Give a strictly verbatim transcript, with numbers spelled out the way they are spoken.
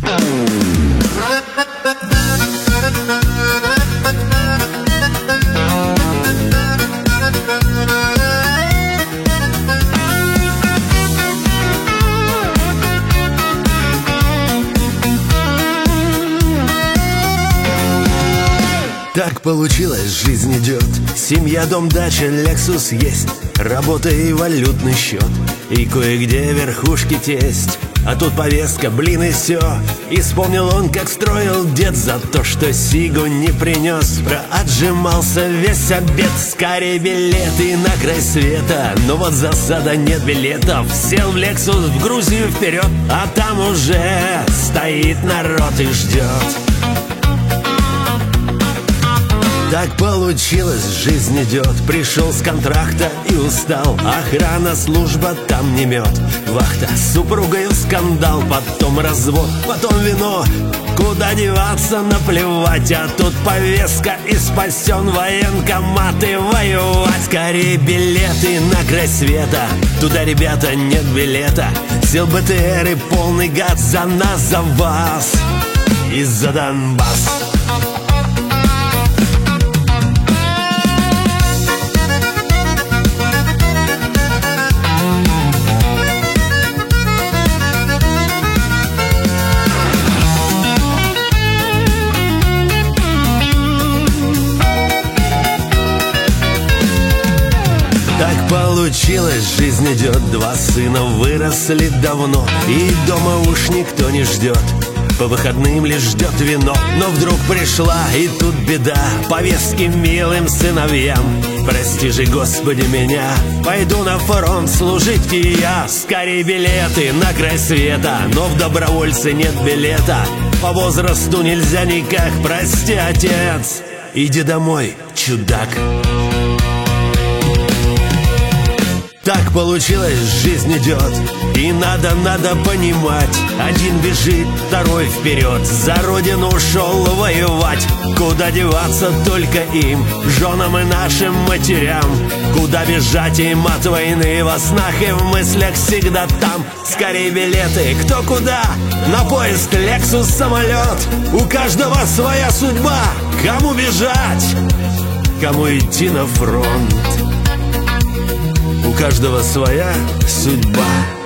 Так получилось, жизнь идет. Семья, дом, дача, Лексус есть, работа и валютный счет, и кое-где верхушки тесть. А тут повестка, блин, и все. Исполнил он, как строил дед, за то, что сигу не принес. Проотжимался весь обед. Скорей билеты на край света. Но вот засада, нет билетов. Сел в Лексус, в Грузию вперед, а там уже стоит народ и ждет. Так получилось, жизнь идет. Пришел с контракта и устал. Охрана, служба, там не мед. Вахта, с супругою скандал. Потом развод, потом вино. Куда деваться, наплевать. А тут повестка и спасен военкомат. И воевать. Скорее билеты на край света. Туда, ребята, нет билета. Сел БТР и полный газ. За нас, за вас и за Донбасс. Так получилось, жизнь идет. Два сына выросли давно, и дома уж никто не ждет. По выходным лишь ждет вино. Но вдруг пришла, и тут беда. Повестки милым сыновьям. Прости же, Господи, меня. Пойду на фронт служить и я. Скорей билеты на край света. Но в добровольцы нет билета. По возрасту нельзя никак. Прости, отец, иди домой, чудак. Так получилось, жизнь идет. И надо, надо понимать. Один бежит, второй вперед. За родину ушел воевать. Куда деваться только им, женам и нашим матерям. Куда бежать им от войны, во снах и в мыслях всегда там. Скорей билеты, кто куда. На поезд, Лексус, самолет. У каждого своя судьба. Кому бежать, кому идти на фронт. У каждого своя судьба.